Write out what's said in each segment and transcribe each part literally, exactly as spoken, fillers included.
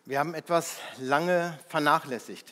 Wir haben etwas lange vernachlässigt.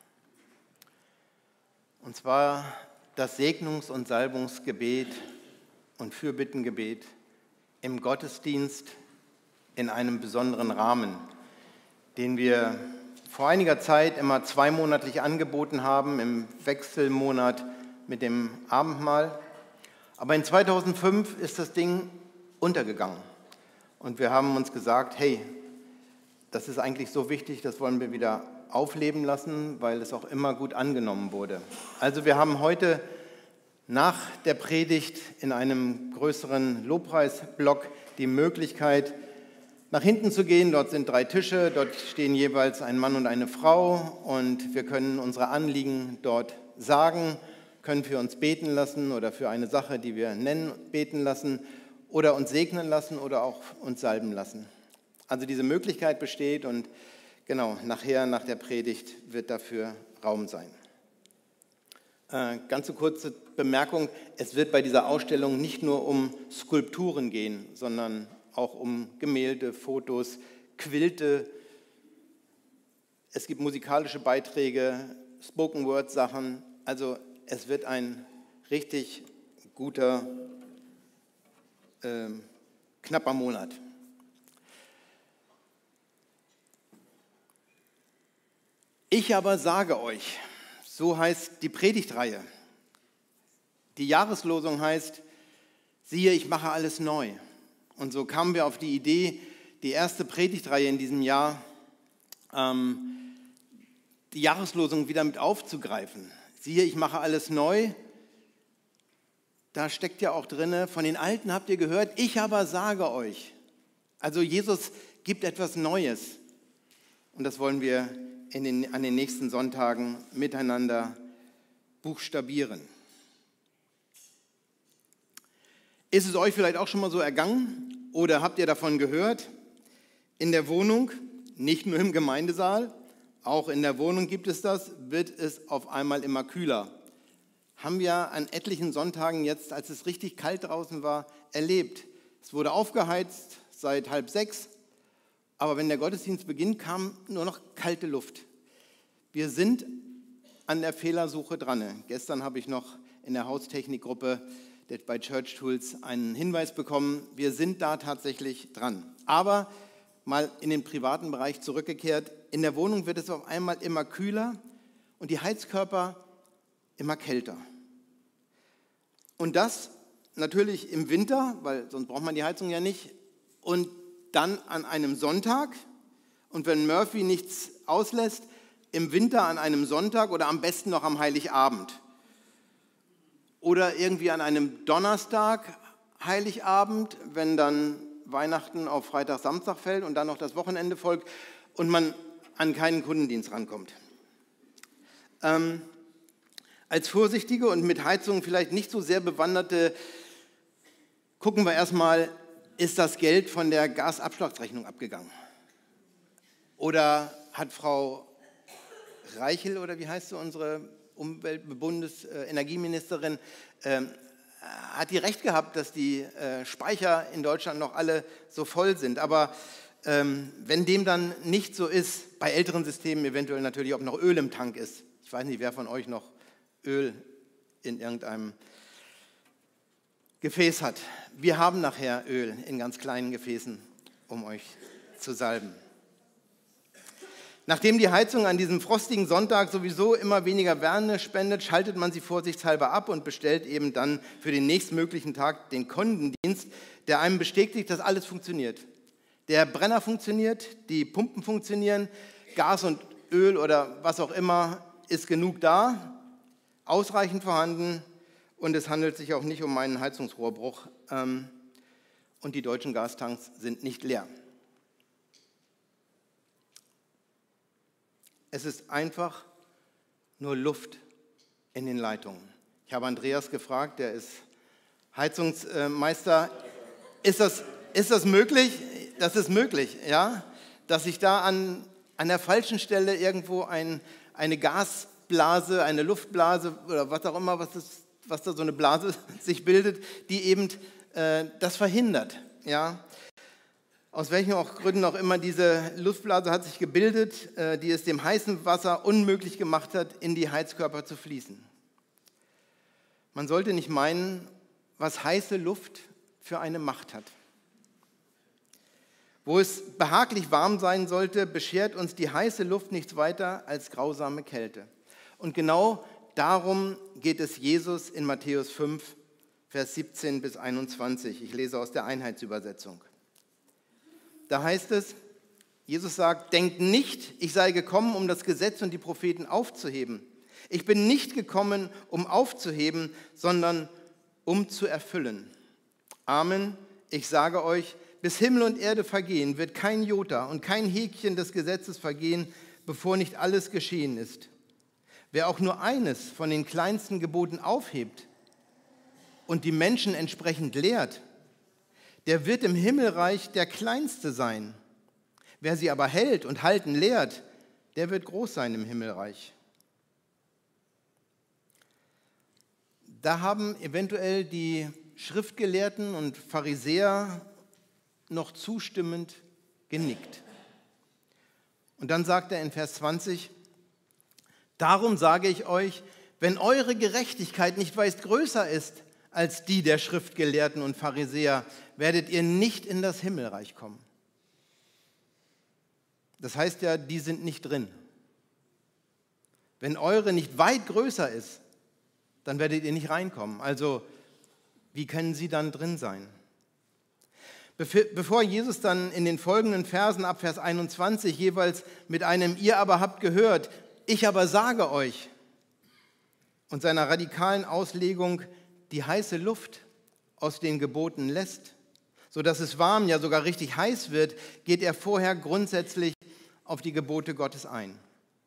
Und zwar das Segnungs- und Salbungsgebet und Fürbittengebet im Gottesdienst in einem besonderen Rahmen, den wir vor einiger Zeit immer zweimonatlich angeboten haben, im Wechselmonat mit dem Abendmahl. Aber in zweitausendfünf ist das Ding untergegangen. Und wir haben uns gesagt, hey, das ist eigentlich so wichtig, das wollen wir wieder aufleben lassen, weil es auch immer gut angenommen wurde. Also wir haben heute nach der Predigt in einem größeren Lobpreisblock die Möglichkeit, nach hinten zu gehen. Dort sind drei Tische, dort stehen jeweils ein Mann und eine Frau und wir können unsere Anliegen dort sagen, können für uns beten lassen oder für eine Sache, die wir nennen, beten lassen oder uns segnen lassen oder auch uns salben lassen. Also diese Möglichkeit besteht und genau, nachher, nach der Predigt, wird dafür Raum sein. Äh, ganz so kurze Bemerkung, es wird bei dieser Ausstellung nicht nur um Skulpturen gehen, sondern auch um Gemälde, Fotos, Quilte. Es gibt musikalische Beiträge, Spoken-Word-Sachen. Also es wird ein richtig guter, äh, knapper Monat. Ich aber sage euch, so heißt die Predigtreihe. Die Jahreslosung heißt, siehe, ich mache alles neu. Und so kamen wir auf die Idee, die erste Predigtreihe in diesem Jahr, ähm, die Jahreslosung wieder mit aufzugreifen. Siehe, ich mache alles neu. Da steckt ja auch drin, von den Alten habt ihr gehört, ich aber sage euch. Also Jesus gibt etwas Neues. Und das wollen wir In den, an den nächsten Sonntagen miteinander buchstabieren. Ist es euch vielleicht auch schon mal so ergangen oder habt ihr davon gehört? In der Wohnung, nicht nur im Gemeindesaal, auch in der Wohnung gibt es das, wird es auf einmal immer kühler. Haben wir an etlichen Sonntagen jetzt, als es richtig kalt draußen war, erlebt. Es wurde aufgeheizt seit halb sechs. Aber wenn der Gottesdienst beginnt, kam nur noch kalte Luft. Wir sind an der Fehlersuche dran. Gestern habe ich noch in der Haustechnikgruppe bei Church Tools einen Hinweis bekommen. Wir sind da tatsächlich dran. Aber mal in den privaten Bereich zurückgekehrt. In der Wohnung wird es auf einmal immer kühler und die Heizkörper immer kälter. Und das natürlich im Winter, weil sonst braucht man die Heizung ja nicht. Und dann an einem Sonntag und wenn Murphy nichts auslässt, im Winter an einem Sonntag oder am besten noch am Heiligabend. Oder irgendwie an einem Donnerstag, Heiligabend, wenn dann Weihnachten auf Freitag, Samstag fällt und dann noch das Wochenende folgt und man an keinen Kundendienst rankommt. Ähm, als vorsichtige und mit Heizungen vielleicht nicht so sehr bewanderte, gucken wir erstmal, ist das Geld von der Gasabschlagsrechnung abgegangen? Oder hat Frau Reichel, oder wie heißt sie, unsere Umweltbundesenergieministerin, äh, hat die recht gehabt, dass die äh, Speicher in Deutschland noch alle so voll sind? Aber ähm, wenn dem dann nicht so ist, bei älteren Systemen eventuell natürlich, ob noch Öl im Tank ist. Ich weiß nicht, wer von euch noch Öl in irgendeinem Gefäß hat. Wir haben nachher Öl in ganz kleinen Gefäßen, um euch zu salben. Nachdem die Heizung an diesem frostigen Sonntag sowieso immer weniger Wärme spendet, schaltet man sie vorsichtshalber ab und bestellt eben dann für den nächstmöglichen Tag den Kundendienst, der einem bestätigt, dass alles funktioniert. Der Brenner funktioniert, die Pumpen funktionieren, Gas und Öl oder was auch immer ist genug da, ausreichend vorhanden. Und es handelt sich auch nicht um einen Heizungsrohrbruch. Ähm, und die deutschen Gastanks sind nicht leer. Es ist einfach nur Luft in den Leitungen. Ich habe Andreas gefragt, der ist Heizungsmeister. Ist das, ist das möglich? Das ist möglich, ja? Dass sich da an, an der falschen Stelle irgendwo ein, eine Gasblase, eine Luftblase oder was auch immer, was das was da so eine Blase sich bildet, die eben äh, das verhindert. Ja? Aus welchen auch Gründen auch immer diese Luftblase hat sich gebildet, die es dem heißen Wasser unmöglich gemacht hat, in die Heizkörper zu fließen. Man sollte nicht meinen, was heiße Luft für eine Macht hat. Wo es behaglich warm sein sollte, beschert uns die heiße Luft nichts weiter als grausame Kälte. Und genau darum geht es Jesus in Matthäus fünf, Vers siebzehn bis einundzwanzig. Ich lese aus der Einheitsübersetzung. Da heißt es, Jesus sagt, denkt nicht, ich sei gekommen, um das Gesetz und die Propheten aufzuheben. Ich bin nicht gekommen, um aufzuheben, sondern um zu erfüllen. Amen, ich sage euch, bis Himmel und Erde vergehen, wird kein Jota und kein Häkchen des Gesetzes vergehen, bevor nicht alles geschehen ist. Wer auch nur eines von den kleinsten Geboten aufhebt und die Menschen entsprechend lehrt, der wird im Himmelreich der Kleinste sein. Wer sie aber hält und halten lehrt, der wird groß sein im Himmelreich. Da haben eventuell die Schriftgelehrten und Pharisäer noch zustimmend genickt. Und dann sagt er in Vers zwanzig, darum sage ich euch, wenn eure Gerechtigkeit nicht weit größer ist als die der Schriftgelehrten und Pharisäer, werdet ihr nicht in das Himmelreich kommen. Das heißt ja, die sind nicht drin. Wenn eure nicht weit größer ist, dann werdet ihr nicht reinkommen. Also, wie können sie dann drin sein? Bevor Jesus dann in den folgenden Versen ab Vers einundzwanzig jeweils mit einem Ihr aber habt gehört, ich aber sage euch und seiner radikalen Auslegung die heiße Luft aus den Geboten lässt, sodass es warm, ja sogar richtig heiß wird, geht er vorher grundsätzlich auf die Gebote Gottes ein.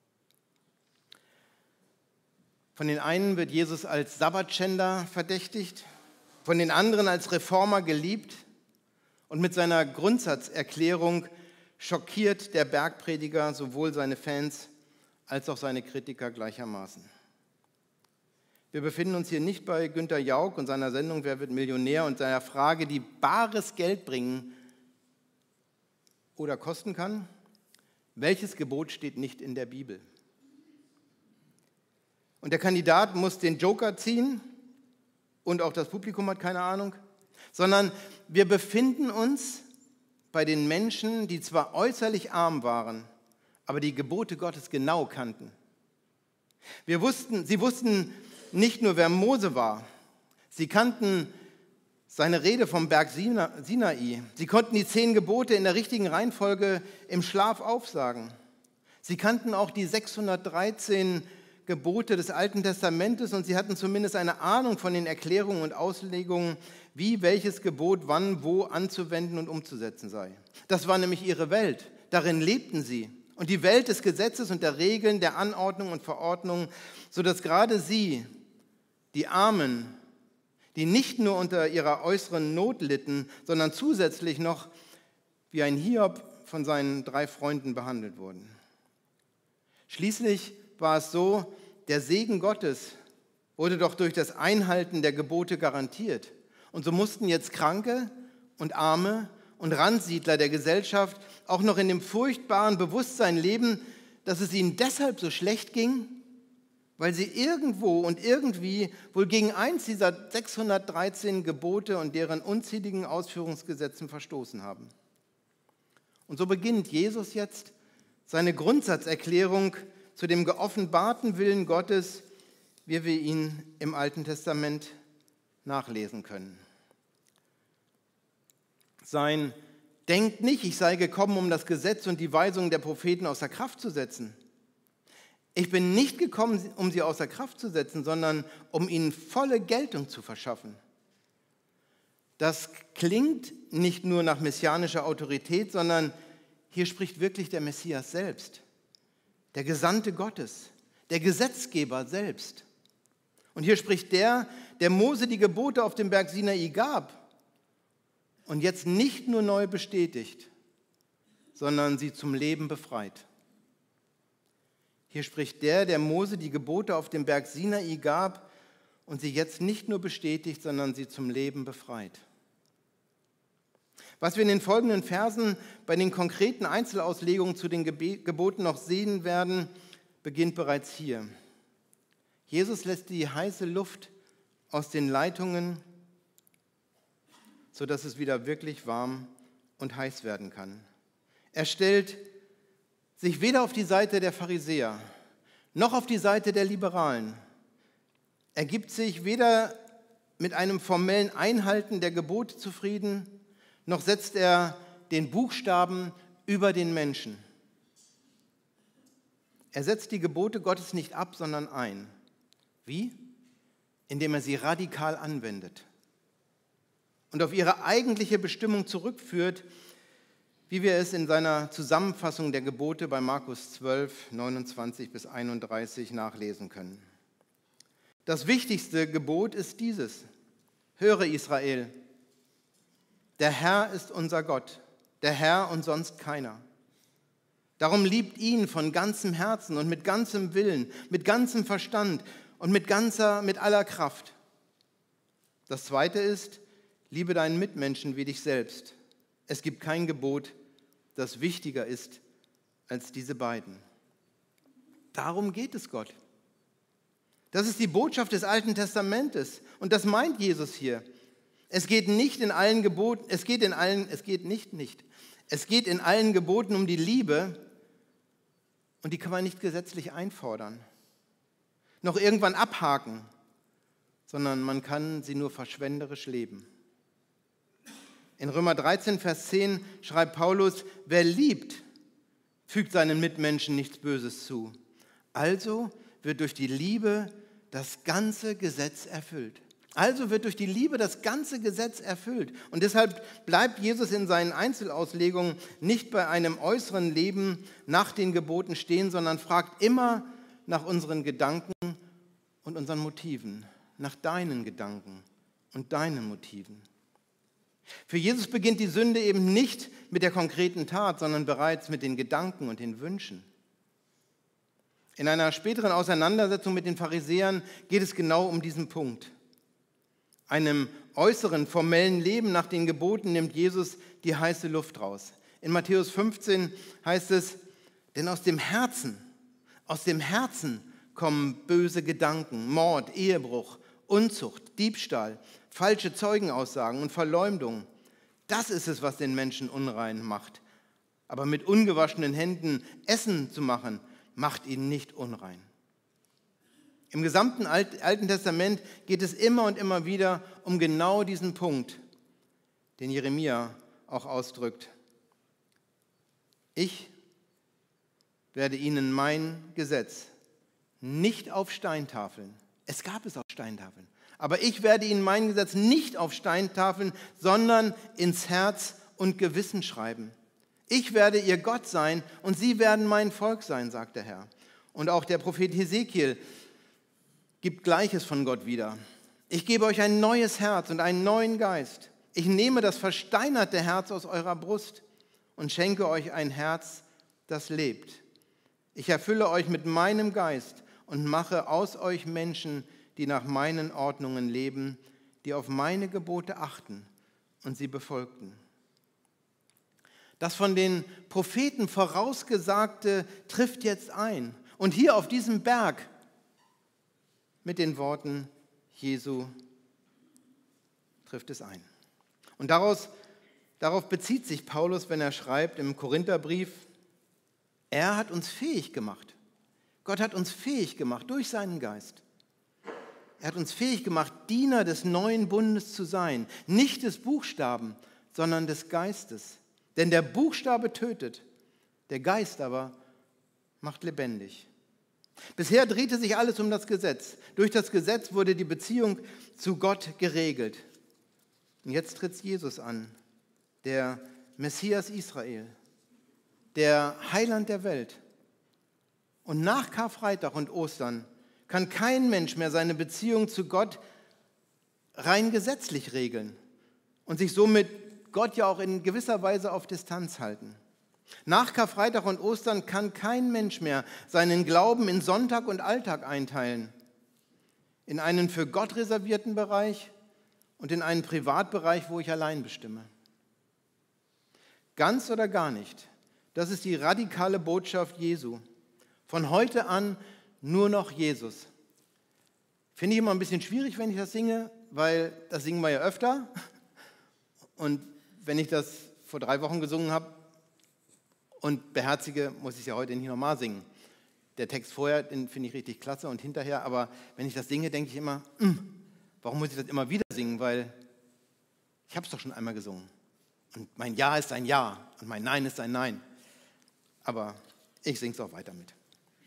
Von den einen wird Jesus als Sabbatschänder verdächtigt, von den anderen als Reformer geliebt und mit seiner Grundsatzerklärung schockiert der Bergprediger sowohl seine Fans als auch seine Kritiker gleichermaßen. Wir befinden uns hier nicht bei Günter Jauch und seiner Sendung Wer wird Millionär und seiner Frage, die bares Geld bringen oder kosten kann. Welches Gebot steht nicht in der Bibel? Und der Kandidat muss den Joker ziehen und auch das Publikum hat keine Ahnung, sondern wir befinden uns bei den Menschen, die zwar äußerlich arm waren, aber die Gebote Gottes genau kannten. Wir wussten, sie wussten nicht nur, wer Mose war, sie kannten seine Rede vom Berg Sinai. Sie konnten die zehn Gebote in der richtigen Reihenfolge im Schlaf aufsagen. Sie kannten auch die sechshundertdreizehn Gebote des Alten Testamentes und sie hatten zumindest eine Ahnung von den Erklärungen und Auslegungen, wie welches Gebot wann wo anzuwenden und umzusetzen sei. Das war nämlich ihre Welt. Darin lebten sie. Und die Welt des Gesetzes und der Regeln, der Anordnung und Verordnung, sodass gerade sie, die Armen, die nicht nur unter ihrer äußeren Not litten, sondern zusätzlich noch wie ein Hiob von seinen drei Freunden behandelt wurden. Schließlich war es so, der Segen Gottes wurde doch durch das Einhalten der Gebote garantiert. Und so mussten jetzt Kranke und Arme und Randsiedler der Gesellschaft auch noch in dem furchtbaren Bewusstsein leben, dass es ihnen deshalb so schlecht ging, weil sie irgendwo und irgendwie wohl gegen eins dieser sechshundertdreizehn Gebote und deren unzähligen Ausführungsgesetzen verstoßen haben. Und so beginnt Jesus jetzt seine Grundsatzerklärung zu dem geoffenbarten Willen Gottes, wie wir ihn im Alten Testament nachlesen können. Sein Denkt nicht, ich sei gekommen, um das Gesetz und die Weisungen der Propheten außer Kraft zu setzen. Ich bin nicht gekommen, um sie außer Kraft zu setzen, sondern um ihnen volle Geltung zu verschaffen. Das klingt nicht nur nach messianischer Autorität, sondern hier spricht wirklich der Messias selbst, der Gesandte Gottes, der Gesetzgeber selbst. Und hier spricht der, der Mose die Gebote auf dem Berg Sinai gab und jetzt nicht nur neu bestätigt, sondern sie zum Leben befreit. Hier spricht der, der Mose die Gebote auf dem Berg Sinai gab und sie jetzt nicht nur bestätigt, sondern sie zum Leben befreit. Was wir in den folgenden Versen bei den konkreten Einzelauslegungen zu den Geboten noch sehen werden, beginnt bereits hier. Jesus lässt die heiße Luft aus den Leitungen, sodass es wieder wirklich warm und heiß werden kann. Er stellt sich weder auf die Seite der Pharisäer noch auf die Seite der Liberalen. Er gibt sich weder mit einem formellen Einhalten der Gebote zufrieden, noch setzt er den Buchstaben über den Menschen. Er setzt die Gebote Gottes nicht ab, sondern ein. Wie? Indem er sie radikal anwendet und auf ihre eigentliche Bestimmung zurückführt, wie wir es in seiner Zusammenfassung der Gebote bei Markus zwölf, neunundzwanzig bis einunddreißig nachlesen können. Das wichtigste Gebot ist dieses: Höre, Israel, der Herr ist unser Gott, der Herr und sonst keiner. Darum liebt ihn von ganzem Herzen und mit ganzem Willen, mit ganzem Verstand und mit ganzer, mit aller Kraft. Das zweite ist: Liebe deinen Mitmenschen wie dich selbst. Es gibt kein Gebot, das wichtiger ist als diese beiden. Darum geht es Gott. Das ist die Botschaft des Alten Testamentes und das meint Jesus hier. Es geht nicht in allen Geboten, es geht in allen, es geht nicht nicht. Es geht in allen Geboten um die Liebe und die kann man nicht gesetzlich einfordern, noch irgendwann abhaken, sondern man kann sie nur verschwenderisch leben. In Römer dreizehn, Vers zehn schreibt Paulus: Wer liebt, fügt seinen Mitmenschen nichts Böses zu. Also wird durch die Liebe das ganze Gesetz erfüllt. Also wird durch die Liebe das ganze Gesetz erfüllt. Und deshalb bleibt Jesus in seinen Einzelauslegungen nicht bei einem äußeren Leben nach den Geboten stehen, sondern fragt immer nach unseren Gedanken und unseren Motiven, nach deinen Gedanken und deinen Motiven. Für Jesus beginnt die Sünde eben nicht mit der konkreten Tat, sondern bereits mit den Gedanken und den Wünschen. In einer späteren Auseinandersetzung mit den Pharisäern geht es genau um diesen Punkt. Einem äußeren, formellen Leben nach den Geboten nimmt Jesus die heiße Luft raus. In Matthäus fünfzehn heißt es: Denn aus dem Herzen, aus dem Herzen kommen böse Gedanken, Mord, Ehebruch, Unzucht, Diebstahl, falsche Zeugenaussagen und Verleumdung. Das ist es, was den Menschen unrein macht. Aber mit ungewaschenen Händen Essen zu machen, macht ihn nicht unrein. Im gesamten Alten Testament geht es immer und immer wieder um genau diesen Punkt, den Jeremia auch ausdrückt. Ich werde ihnen mein Gesetz nicht auf Steintafeln, es gab es auf Steintafeln, aber ich werde ihnen mein Gesetz nicht auf Steintafeln, sondern ins Herz und Gewissen schreiben. Ich werde ihr Gott sein und sie werden mein Volk sein, sagt der Herr. Und auch der Prophet Hesekiel gibt Gleiches von Gott wieder. Ich gebe euch ein neues Herz und einen neuen Geist. Ich nehme das versteinerte Herz aus eurer Brust und schenke euch ein Herz, das lebt. Ich erfülle euch mit meinem Geist und mache aus euch Menschen, die nach meinen Ordnungen leben, die auf meine Gebote achten und sie befolgten. Das von den Propheten Vorausgesagte trifft jetzt ein. Und hier auf diesem Berg mit den Worten Jesu trifft es ein. Und daraus, darauf bezieht sich Paulus, wenn er schreibt im Korintherbrief: Er hat uns fähig gemacht. Gott hat uns fähig gemacht durch seinen Geist. Er hat uns fähig gemacht, Diener des neuen Bundes zu sein. Nicht des Buchstaben, sondern des Geistes. Denn der Buchstabe tötet, der Geist aber macht lebendig. Bisher drehte sich alles um das Gesetz. Durch das Gesetz wurde die Beziehung zu Gott geregelt. Und jetzt tritt Jesus an, der Messias Israel, der Heiland der Welt. Und nach Karfreitag und Ostern kann kein Mensch mehr seine Beziehung zu Gott rein gesetzlich regeln und sich somit Gott ja auch in gewisser Weise auf Distanz halten. Nach Karfreitag und Ostern kann kein Mensch mehr seinen Glauben in Sonntag und Alltag einteilen, in einen für Gott reservierten Bereich und in einen Privatbereich, wo ich allein bestimme. Ganz oder gar nicht. Das ist die radikale Botschaft Jesu. Von heute an nur noch Jesus. Finde ich immer ein bisschen schwierig, wenn ich das singe, weil das singen wir ja öfter. Und wenn ich das vor drei Wochen gesungen habe und beherzige, muss ich es ja heute nicht nochmal singen. Der Text vorher, den finde ich richtig klasse und hinterher, aber wenn ich das singe, denke ich immer, warum muss ich das immer wieder singen, weil ich habe es doch schon einmal gesungen. Und mein Ja ist ein Ja und mein Nein ist ein Nein. Aber ich singe es auch weiter mit.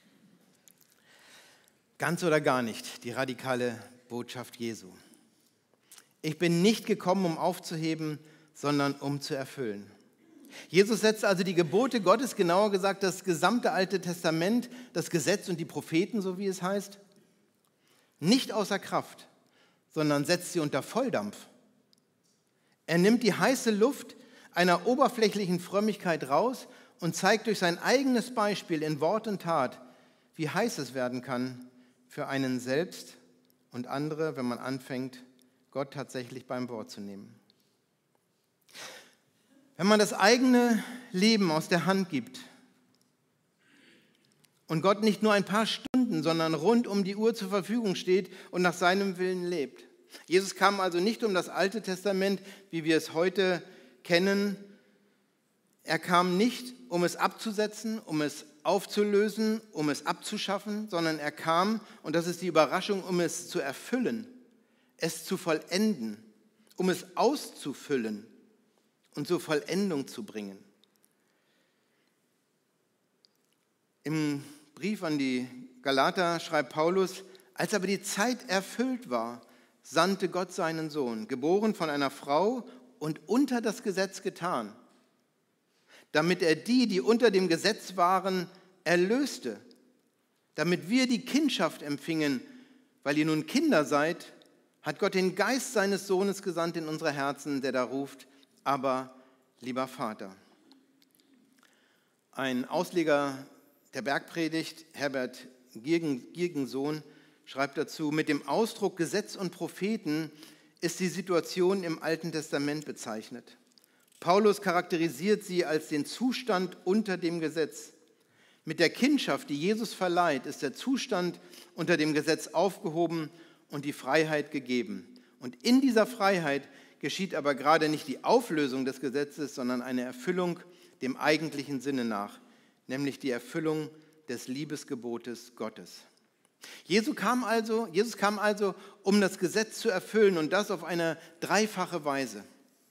Ganz oder gar nicht, die radikale Botschaft Jesu. Ich bin nicht gekommen, um aufzuheben, sondern um zu erfüllen. Jesus setzt also die Gebote Gottes, genauer gesagt das gesamte Alte Testament, das Gesetz und die Propheten, so wie es heißt, nicht außer Kraft, sondern setzt sie unter Volldampf. Er nimmt die heiße Luft einer oberflächlichen Frömmigkeit raus und zeigt durch sein eigenes Beispiel in Wort und Tat, wie heiß es werden kann für einen selbst und andere, wenn man anfängt, Gott tatsächlich beim Wort zu nehmen. Wenn man das eigene Leben aus der Hand gibt und Gott nicht nur ein paar Stunden, sondern rund um die Uhr zur Verfügung steht und nach seinem Willen lebt. Jesus kam also nicht um das Alte Testament, wie wir es heute kennen. Er kam nicht, um es abzusetzen, um es aufzulösen, um es abzuschaffen, sondern er kam, und das ist die Überraschung, um es zu erfüllen, es zu vollenden, um es auszufüllen und zur Vollendung zu bringen. Im Brief an die Galater schreibt Paulus, als aber die Zeit erfüllt war, sandte Gott seinen Sohn, geboren von einer Frau und unter das Gesetz getan, damit er die, die unter dem Gesetz waren, erlöste, damit wir die Kindschaft empfingen, weil ihr nun Kinder seid, hat Gott den Geist seines Sohnes gesandt in unsere Herzen, der da ruft, aber lieber Vater. Ein Ausleger der Bergpredigt, Herbert Girgensohn, schreibt dazu, mit dem Ausdruck Gesetz und Propheten ist die Situation im Alten Testament bezeichnet. Paulus charakterisiert sie als den Zustand unter dem Gesetz. Mit der Kindschaft, die Jesus verleiht, ist der Zustand unter dem Gesetz aufgehoben und die Freiheit gegeben. Und in dieser Freiheit geschieht aber gerade nicht die Auflösung des Gesetzes, sondern eine Erfüllung dem eigentlichen Sinne nach, nämlich die Erfüllung des Liebesgebotes Gottes. Jesus kam also, Jesus kam also, um das Gesetz zu erfüllen und das auf eine dreifache Weise.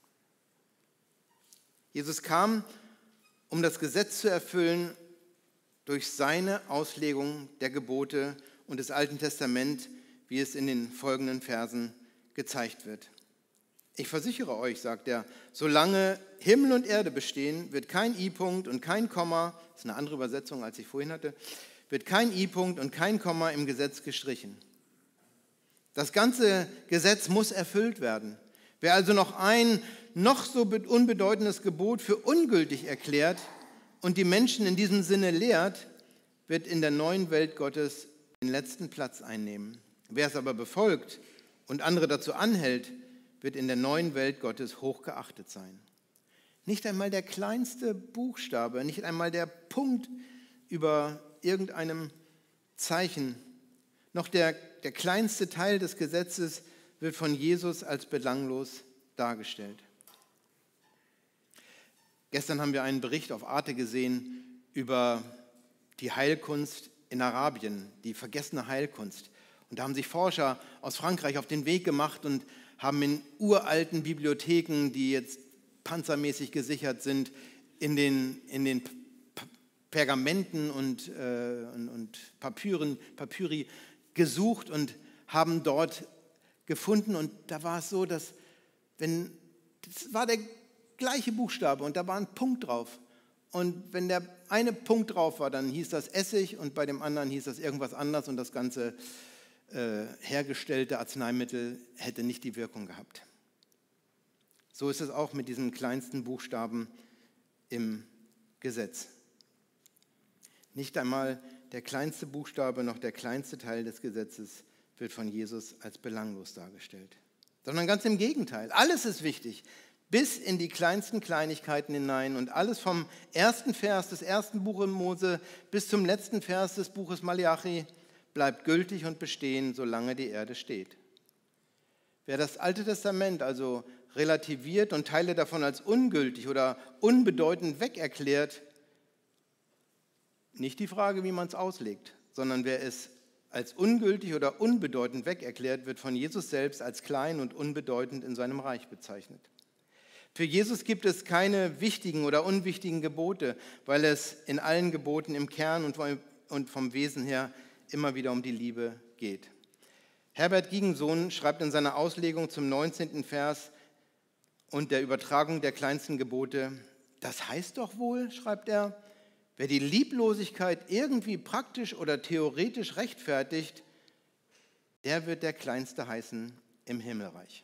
Jesus kam, um das Gesetz zu erfüllen durch seine Auslegung der Gebote und des Alten Testaments, wie es in den folgenden Versen gezeigt wird. Ich versichere euch, sagt er, solange Himmel und Erde bestehen, wird kein I-Punkt und kein Komma, das ist eine andere Übersetzung, als ich vorhin hatte, wird kein I-Punkt und kein Komma im Gesetz gestrichen. Das ganze Gesetz muss erfüllt werden. Wer also noch ein noch so unbedeutendes Gebot für ungültig erklärt und die Menschen in diesem Sinne lehrt, wird in der neuen Welt Gottes den letzten Platz einnehmen. Wer es aber befolgt und andere dazu anhält, wird in der neuen Welt Gottes hochgeachtet sein. Nicht einmal der kleinste Buchstabe, nicht einmal der Punkt über irgendeinem Zeichen, noch der, der kleinste Teil des Gesetzes wird von Jesus als belanglos dargestellt. Gestern haben wir einen Bericht auf Arte gesehen über die Heilkunst in Arabien, die vergessene Heilkunst. Und da haben sich Forscher aus Frankreich auf den Weg gemacht und haben in uralten Bibliotheken, die jetzt panzermäßig gesichert sind, in den, in den Pergamenten und, äh, und, und Papyren, Papyri gesucht und haben dort gefunden. Und da war es so, dass, wenn, das war der gleiche Buchstabe und da war ein Punkt drauf. Und wenn der eine Punkt drauf war, dann hieß das Essig und bei dem anderen hieß das irgendwas anderes und das ganze äh, hergestellte Arzneimittel hätte nicht die Wirkung gehabt. So ist es auch mit diesem kleinsten Buchstaben im Gesetz. Nicht einmal der kleinste Buchstabe noch der kleinste Teil des Gesetzes wird von Jesus als belanglos dargestellt, sondern ganz im Gegenteil. Alles ist wichtig. bis in die kleinsten Kleinigkeiten hinein. Und alles vom ersten Vers des ersten Buches Mose bis zum letzten Vers des Buches Malachi bleibt gültig und bestehen, solange die Erde steht. Wer das Alte Testament also relativiert und Teile davon als ungültig oder unbedeutend wegerklärt, nicht die Frage, wie man es auslegt, sondern wer es als ungültig oder unbedeutend wegerklärt, wird von Jesus selbst als klein und unbedeutend in seinem Reich bezeichnet. Für Jesus gibt es keine wichtigen oder unwichtigen Gebote, weil es in allen Geboten im Kern und vom Wesen her immer wieder um die Liebe geht. Herbert Gigensohn schreibt in seiner Auslegung zum neunzehnten Vers und der Übertragung der kleinsten Gebote: Das heißt doch wohl, schreibt er, wer die Lieblosigkeit irgendwie praktisch oder theoretisch rechtfertigt, der wird der Kleinste heißen im Himmelreich.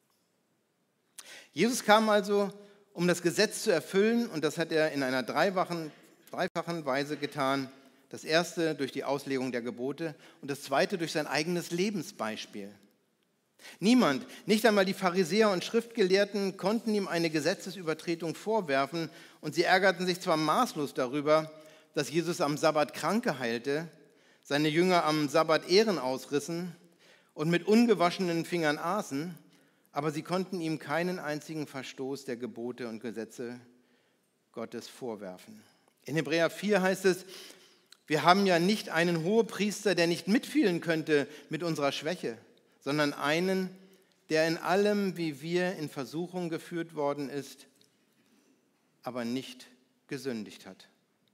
Jesus kam also, um das Gesetz zu erfüllen, und das hat er in einer dreifachen, dreifachen Weise getan. Das erste durch die Auslegung der Gebote und das zweite durch sein eigenes Lebensbeispiel. Niemand, nicht einmal die Pharisäer und Schriftgelehrten, konnten ihm eine Gesetzesübertretung vorwerfen, und sie ärgerten sich zwar maßlos darüber, dass Jesus am Sabbat Kranke heilte, seine Jünger am Sabbat Ehren ausrissen und mit ungewaschenen Fingern aßen, aber sie konnten ihm keinen einzigen Verstoß der Gebote und Gesetze Gottes vorwerfen. In Hebräer vier heißt es: Wir haben ja nicht einen Hohepriester, der nicht mitfühlen könnte mit unserer Schwäche, sondern einen, der in allem, wie wir, in Versuchung geführt worden ist, aber nicht gesündigt hat.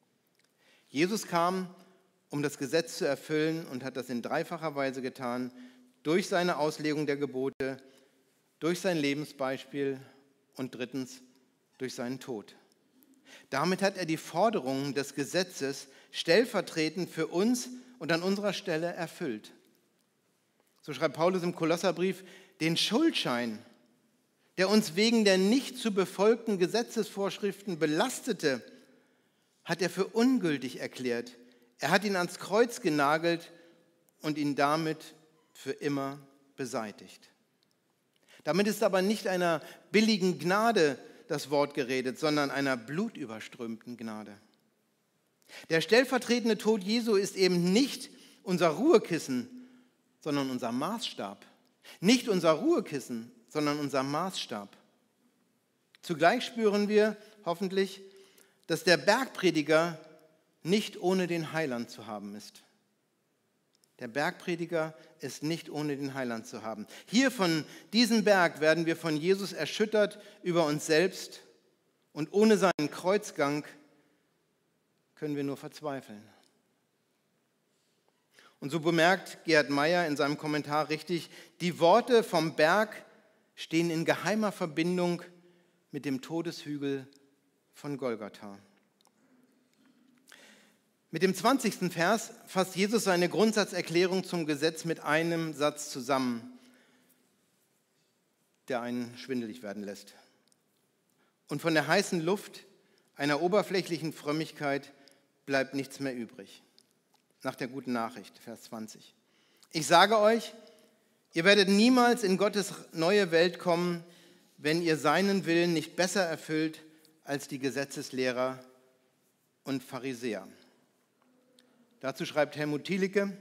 Jesus kam, um das Gesetz zu erfüllen, und hat das in dreifacher Weise getan, durch seine Auslegung der Gebote, durch sein Lebensbeispiel und drittens durch seinen Tod. Damit hat er die Forderungen des Gesetzes stellvertretend für uns und an unserer Stelle erfüllt. So schreibt Paulus im Kolosserbrief: Den Schuldschein, der uns wegen der nicht zu befolgten Gesetzesvorschriften belastete, hat er für ungültig erklärt. Er hat ihn ans Kreuz genagelt und ihn damit für immer beseitigt. Damit ist aber nicht einer billigen Gnade das Wort geredet, sondern einer blutüberströmten Gnade. Der stellvertretende Tod Jesu ist eben nicht unser Ruhekissen, sondern unser Maßstab. Nicht unser Ruhekissen, sondern unser Maßstab. Zugleich spüren wir hoffentlich, dass der Bergprediger nicht ohne den Heiland zu haben ist. Der Bergprediger ist nicht ohne den Heiland zu haben. Hier von diesem Berg werden wir von Jesus erschüttert über uns selbst, und ohne seinen Kreuzgang können wir nur verzweifeln. Und so bemerkt Gerhard Meyer in seinem Kommentar richtig: Die Worte vom Berg stehen in geheimer Verbindung mit dem Todeshügel von Golgatha. Mit dem zwanzigsten Vers fasst Jesus seine Grundsatzerklärung zum Gesetz mit einem Satz zusammen, der einen schwindelig werden lässt. Und von der heißen Luft einer oberflächlichen Frömmigkeit bleibt nichts mehr übrig. Nach der guten Nachricht, Vers zwanzig. Ich sage euch, ihr werdet niemals in Gottes neue Welt kommen, wenn ihr seinen Willen nicht besser erfüllt als die Gesetzeslehrer und Pharisäer. Dazu schreibt Helmut Thielicke: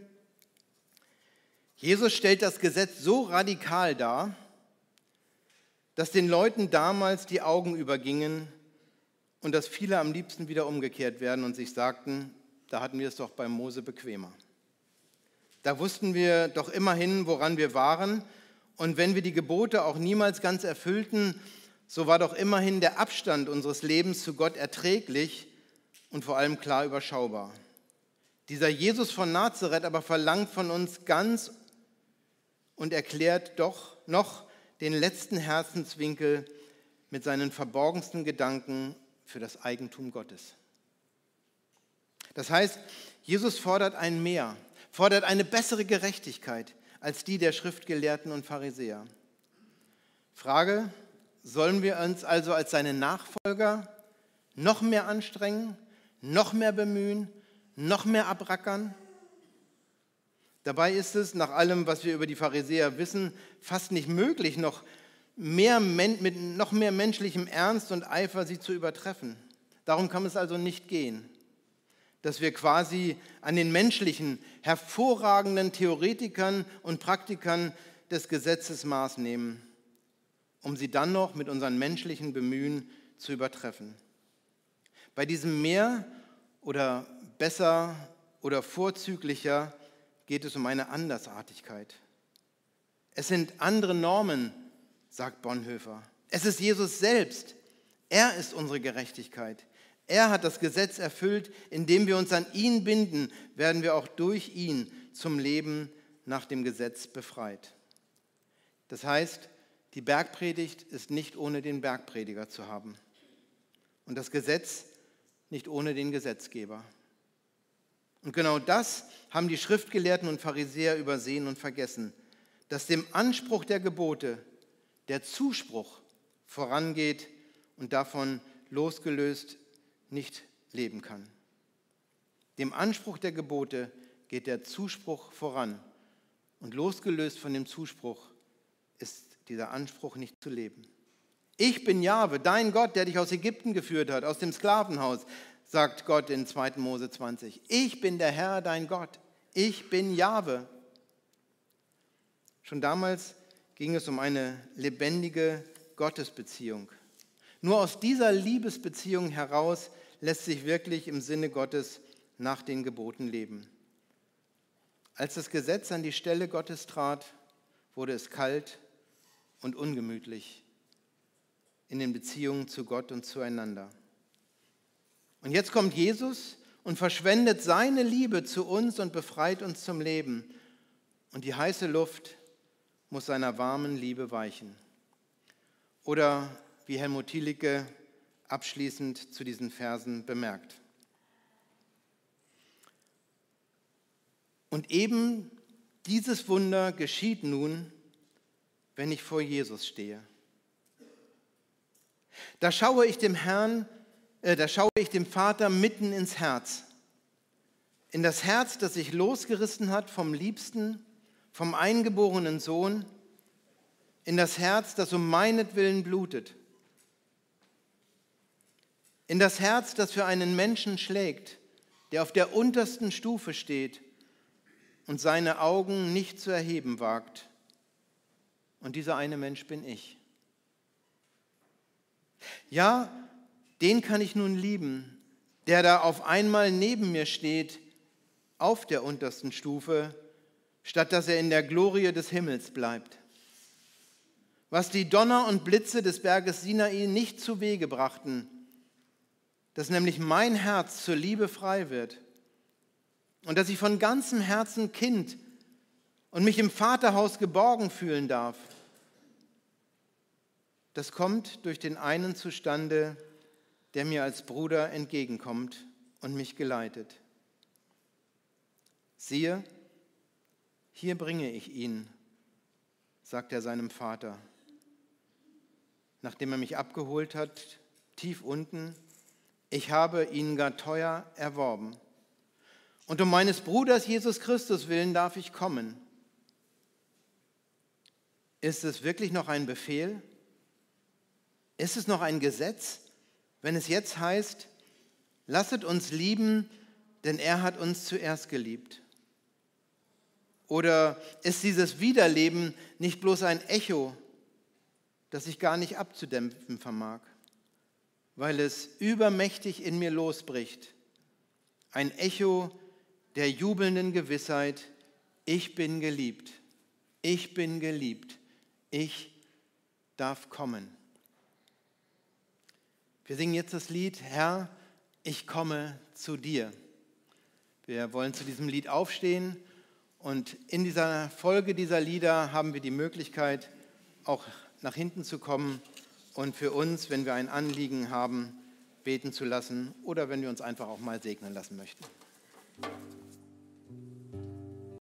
Jesus stellt das Gesetz so radikal dar, dass den Leuten damals die Augen übergingen und dass viele am liebsten wieder umgekehrt werden und sich sagten, da hatten wir es doch bei Mose bequemer. Da wussten wir doch immerhin, woran wir waren, und wenn wir die Gebote auch niemals ganz erfüllten, so war doch immerhin der Abstand unseres Lebens zu Gott erträglich und vor allem klar überschaubar. Dieser Jesus von Nazareth aber verlangt von uns ganz und erklärt doch noch den letzten Herzenswinkel mit seinen verborgensten Gedanken für das Eigentum Gottes. Das heißt, Jesus fordert ein Mehr, fordert eine bessere Gerechtigkeit als die der Schriftgelehrten und Pharisäer. Frage: Sollen wir uns also als seine Nachfolger noch mehr anstrengen, noch mehr bemühen, noch mehr abrackern? Dabei ist es, nach allem, was wir über die Pharisäer wissen, fast nicht möglich, noch mehr, mit noch mehr menschlichem Ernst und Eifer sie zu übertreffen. Darum kann es also nicht gehen, dass wir quasi an den menschlichen, hervorragenden Theoretikern und Praktikern des Gesetzes Maß nehmen, um sie dann noch mit unseren menschlichen Bemühen zu übertreffen. Bei diesem mehr oder besser oder vorzüglicher geht es um eine Andersartigkeit. Es sind andere Normen, sagt Bonhoeffer. Es ist Jesus selbst. Er ist unsere Gerechtigkeit. Er hat das Gesetz erfüllt. Indem wir uns an ihn binden, werden wir auch durch ihn zum Leben nach dem Gesetz befreit. Das heißt, die Bergpredigt ist nicht ohne den Bergprediger zu haben und das Gesetz nicht ohne den Gesetzgeber. Und genau das haben die Schriftgelehrten und Pharisäer übersehen und vergessen, dass dem Anspruch der Gebote der Zuspruch vorangeht und davon losgelöst nicht leben kann. Dem Anspruch der Gebote geht der Zuspruch voran und losgelöst von dem Zuspruch ist dieser Anspruch nicht zu leben. Ich bin Jahwe, dein Gott, der dich aus Ägypten geführt hat, aus dem Sklavenhaus, sagt Gott in zweiten Mose zwanzig. Ich bin der Herr, dein Gott. Ich bin Jahwe. Schon damals ging es um eine lebendige Gottesbeziehung. Nur aus dieser Liebesbeziehung heraus lässt sich wirklich im Sinne Gottes nach den Geboten leben. Als das Gesetz an die Stelle Gottes trat, wurde es kalt und ungemütlich in den Beziehungen zu Gott und zueinander. Und jetzt kommt Jesus und verschwendet seine Liebe zu uns und befreit uns zum Leben. Und die heiße Luft muss seiner warmen Liebe weichen. Oder wie Helmut Thielicke abschließend zu diesen Versen bemerkt. Und eben dieses Wunder geschieht nun, wenn ich vor Jesus stehe. Da schaue ich dem Herrn, äh, da schaue ich dem Vater mitten ins Herz. In das Herz, das sich losgerissen hat vom Liebsten, vom eingeborenen Sohn, in das Herz, das um meinetwillen blutet. In das Herz, das für einen Menschen schlägt, der auf der untersten Stufe steht und seine Augen nicht zu erheben wagt. Und dieser eine Mensch bin ich. Ja, den kann ich nun lieben, der da auf einmal neben mir steht, auf der untersten Stufe, statt dass er in der Glorie des Himmels bleibt. Was die Donner und Blitze des Berges Sinai nicht zu Wege brachten, dass nämlich mein Herz zur Liebe frei wird und dass ich von ganzem Herzen Kind und mich im Vaterhaus geborgen fühlen darf. Das kommt durch den einen zustande, der mir als Bruder entgegenkommt und mich geleitet. Siehe, hier bringe ich ihn, sagt er seinem Vater. Nachdem er mich abgeholt hat, tief unten, ich habe ihn gar teuer erworben. Und um meines Bruders Jesus Christus willen darf ich kommen. Ist es wirklich noch ein Befehl? Ist es noch ein Gesetz, wenn es jetzt heißt, lasset uns lieben, denn er hat uns zuerst geliebt? Oder ist dieses Wiederleben nicht bloß ein Echo, das ich gar nicht abzudämpfen vermag, weil es übermächtig in mir losbricht? Ein Echo der jubelnden Gewissheit, ich bin geliebt, ich bin geliebt, ich darf kommen. Wir singen jetzt das Lied, Herr, ich komme zu dir. Wir wollen zu diesem Lied aufstehen und in dieser Folge dieser Lieder haben wir die Möglichkeit, auch nach hinten zu kommen und für uns, wenn wir ein Anliegen haben, beten zu lassen oder wenn wir uns einfach auch mal segnen lassen möchten.